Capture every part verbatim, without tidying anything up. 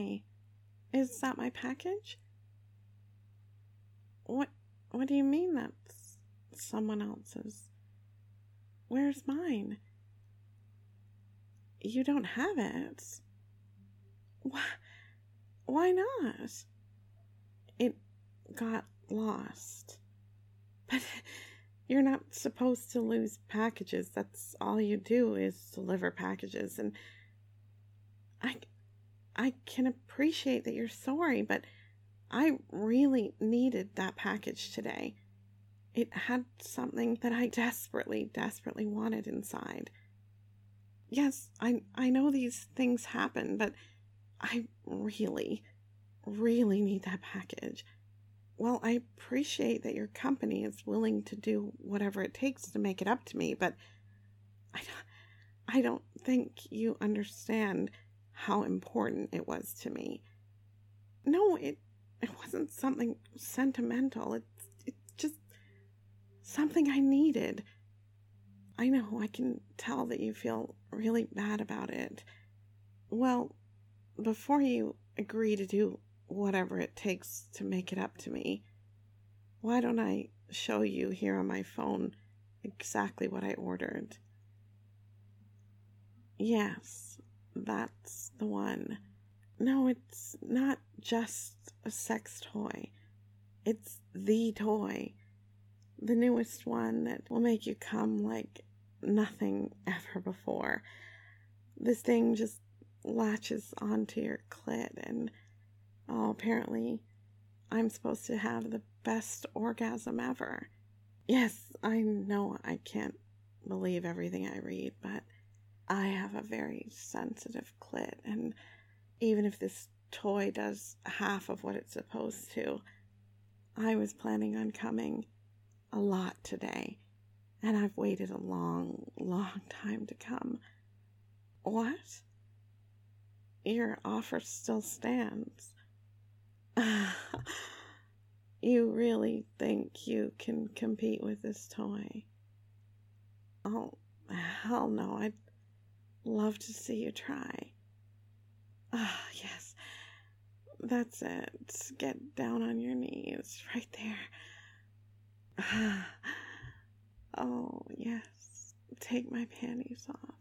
Why? Is that my package? What what do you mean that's someone else's? Where's mine? You don't have it. Why, why not? It got lost. But you're not supposed to lose packages. That's all you do is deliver packages. And I, I can appreciate that you're sorry, but I really needed that package today. It had something that I desperately, desperately wanted inside. Yes, I, I know these things happen, but I really, really need that package. Well, I appreciate that your company is willing to do whatever it takes to make it up to me, but I don't, I don't think you understand how important it was to me. No, it it wasn't something sentimental. It's it's just something I needed. I know, I can tell that you feel really bad about it. Well, before you agree to do whatever it takes to make it up to me, why don't I show you here on my phone exactly what I ordered? Yes, that's the one. No, it's not just a sex toy. It's the toy. The newest one that will make you come like nothing ever before. This thing just latches onto your clit and, oh, apparently I'm supposed to have the best orgasm ever. Yes, I know I can't believe everything I read, but I have a very sensitive clit, and even if this toy does half of what it's supposed to, I was planning on coming a lot today, and I've waited a long, long time to come. What? Your offer still stands. You really think you can compete with this toy? Oh, hell no, I'd love to see you try. Ah, yes, that's it. Get down on your knees, right there. Oh, yes, take my panties off.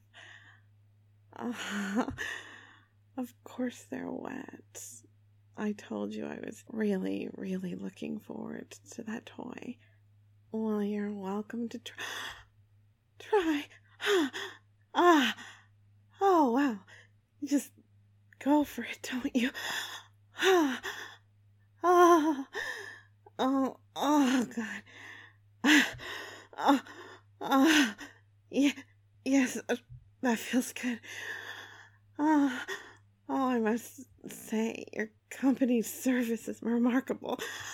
Uh, of course they're wet. I told you I was really, really looking forward to that toy. Well, you're welcome to try. Try. Ah. Oh, wow. Just go for it, don't you? Ah. Oh. Oh. Oh, God. Ah. Oh. Oh. Yeah. Yes. Uh, that feels good. Oh. Oh, I must say, your company's service is remarkable.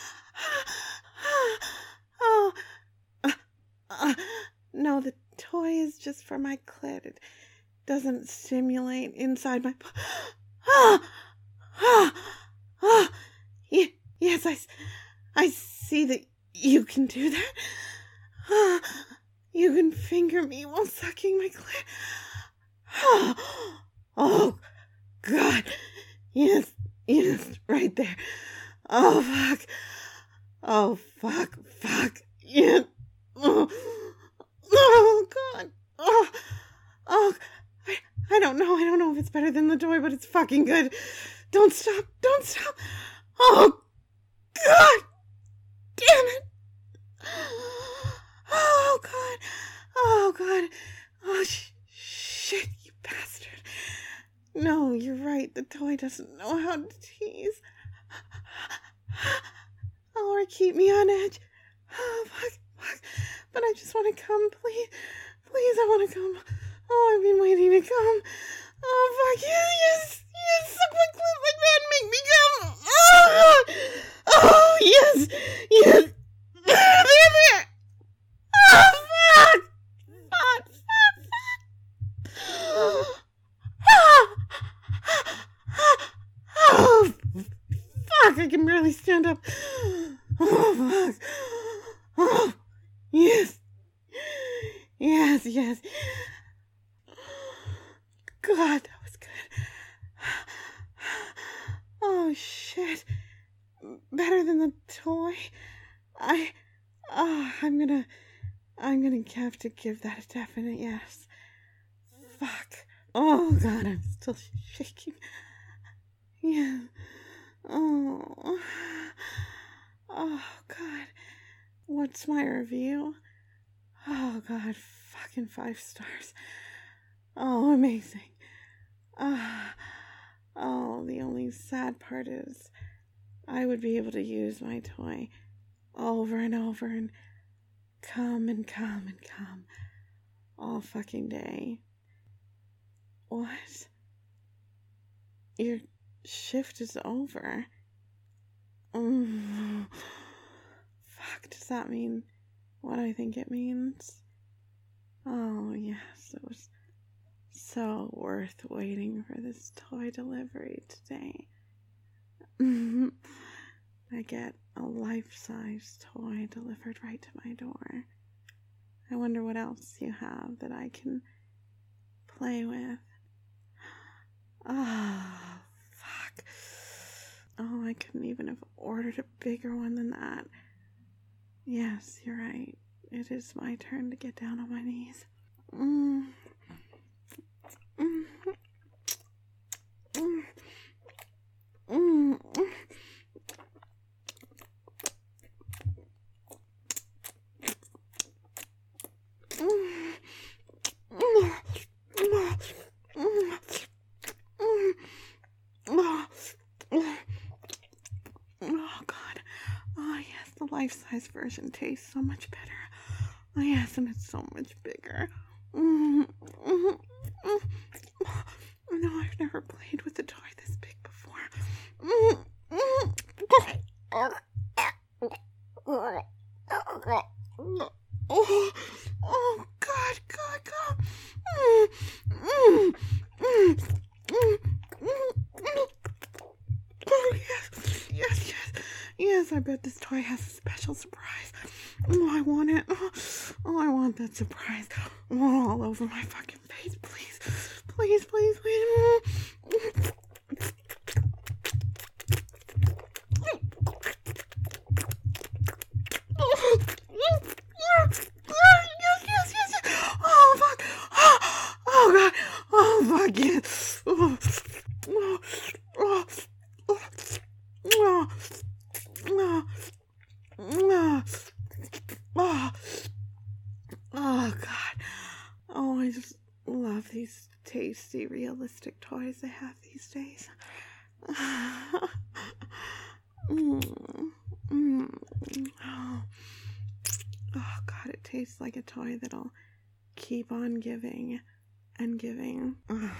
Oh, uh, uh, no, the toy is just for my clit. It doesn't stimulate inside my... Oh, oh, oh, yes, I, I see that you can do that. Oh, you can finger me while sucking my clit. Oh, oh, God, yes, yes, right there. Oh, fuck. Oh, fuck, fuck, yes. Oh, oh God. Oh, oh, I, I don't know. I don't know if it's better than the toy, but it's fucking good. Don't stop. Don't stop. Oh, God. Damn it. Oh, God. Oh, God. Oh, sh- shit, you bastard. No, you're right. The toy doesn't know how to tease. Oh, or keep me on edge. Oh, fuck, fuck. But I just want to come, please. Please, I want to come. Oh, I've been waiting to come. Oh, fuck, yes, yes, yes. Suck my clit like that and make me come. Oh, oh, yes, yes. There, there, there. Oh, fuck. Fuck, fuck, fuck. Oh, fuck, I can barely stand up. Oh, fuck. Oh, yes. Yes, yes. God, that was good. better than the toy. I, oh, I'm gonna, I'm gonna have to give that a definite yes. Fuck. Oh, God, I'm still shaking. Yeah. Oh. Oh, God. What's my review? Oh, God, fucking five stars. Oh, amazing. Ah. Oh, the only sad part is I would be able to use my toy over and over and come and come and come all fucking day. What? Your shift is over? Mm. Fuck, does that mean what I think it means? Oh, yes, it was so worth waiting for this toy delivery today. I get a life-size toy delivered right to my door. I wonder what else you have that I can play with. Oh, fuck. Oh, I couldn't even have ordered a bigger one than that. Yes, you're right. It is my turn to get down on my knees. Mm. Mm. Mm. Mm. Oh, God. Oh, yes, the life-size version tastes so much better. Oh, yes, and it's so much bigger. Mm, mm, mm. No, I've never played with a toy this big before. Mm, mm. Oh, oh, God, God, God. Mm, mm, mm, mm, mm, mm. Oh, yes, yes, yes. Yes, I bet this toy has a special surprise. Oh, I want it. Oh, oh, I want that surprise. Oh, all over my fucking face. Please, please, please, please. Yes, yes, yes, yes. Oh, fuck. Oh, God. Oh, fuck, yes. Oh, oh, oh, oh, oh, oh, oh, oh, oh, God. Oh, I just love these tasty, realistic toys they have these days. mm, mm. Oh. Oh, God, it tastes like a toy that'll keep on giving and giving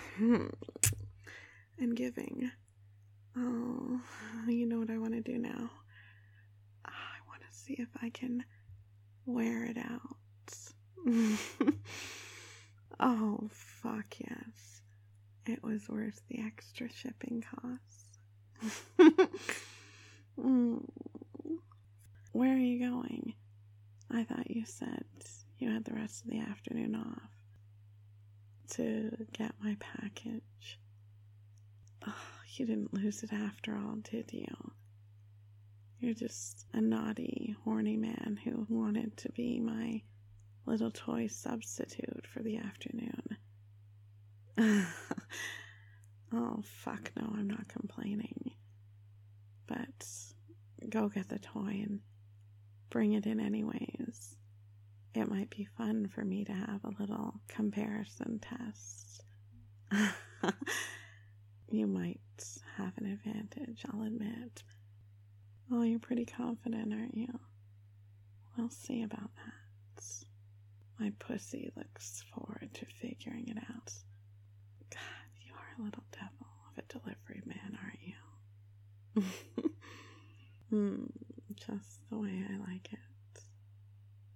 and giving. Oh, you know what I want to do now? I want to see if I can wear it out. Oh, fuck yes. It was worth the extra shipping costs. mm. Where are you going? I thought you said you had the rest of the afternoon off to get my package. Oh, you didn't lose it after all, did you? You're just a naughty, horny man who wanted to be my little toy substitute for the afternoon. Oh, fuck no, I'm not complaining. But go get the toy and bring it in anyways. It might be fun for me to have a little comparison test. You might have an advantage, I'll admit. Oh, you're pretty confident, aren't you? We'll see about that. My pussy looks forward to figuring it out. God, you are a little devil of a delivery man, aren't you? Hmm, just the way I like